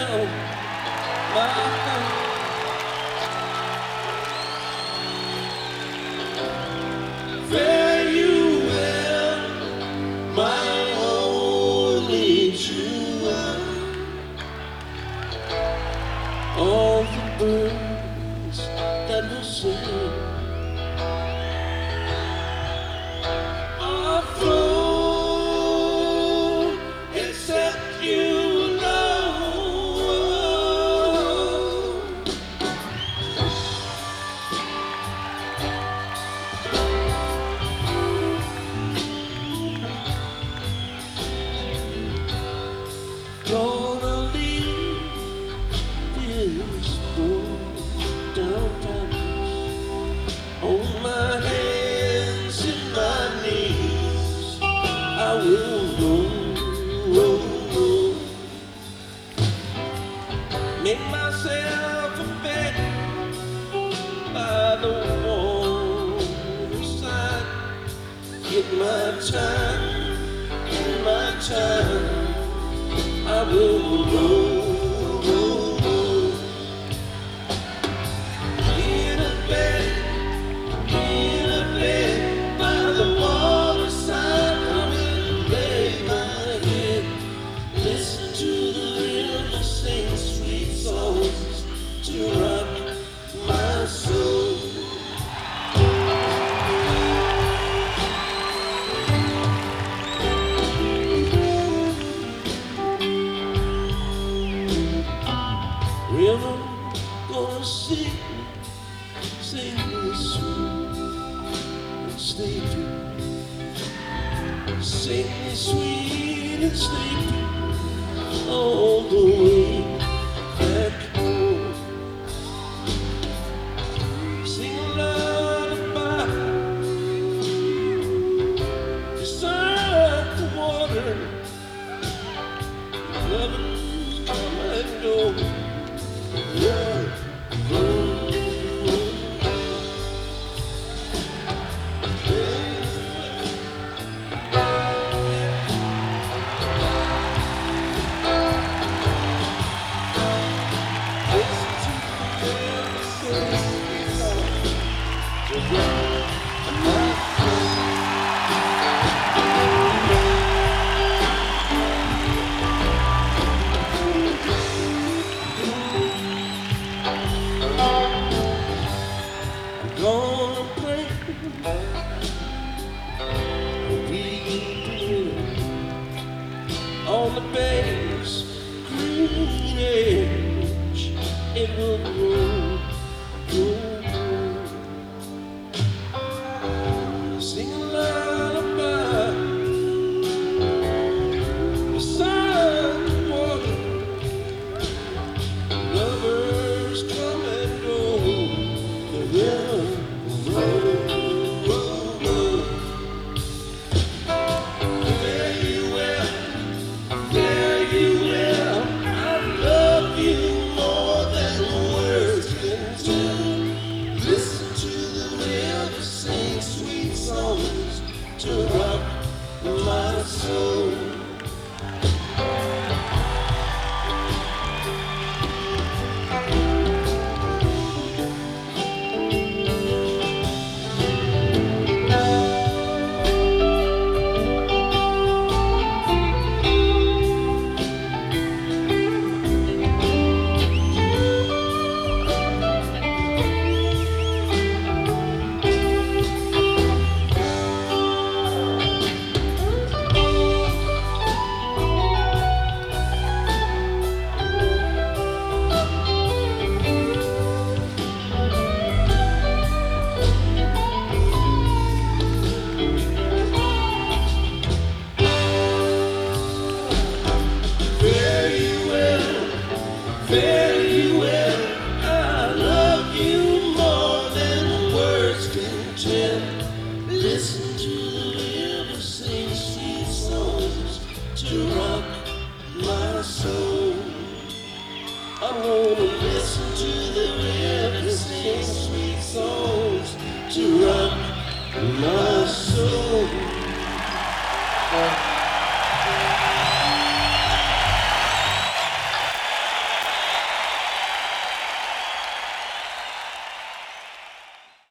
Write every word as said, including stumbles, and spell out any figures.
well, my fare you well, my only true one. All the birds that will sing are flown except you alone. Gonna leave this boat downtown on my hands and my knees. I will roll, roll, roll. Make myself a bed by the waterside. Get my time, get my time. I will roll, roll, roll. In a bed, in a bed by the waterside. I will lay my head, listen to the river sing sweet songs to rock my soul. River gonna sing, sing me sweet and sleepy, sing me sweet and sleepy all the way back home. Sing a lullaby beside the water, loving come and go. Yeah. Gonna play a weed on the bank's green edge. It will grow, grow, grow. Sing a lullaby beside the water. Lovers come and go. The river roll, roll, roll. Fare you well, fare you well. I love you more than words can tell. Listen to the river sing sweet songs to rock my soul. Fare you well, I love you more than words can tell. Listen to the river sing sweet songs to rock my soul. I'm gonna listen to the river sing sweet songs to rock my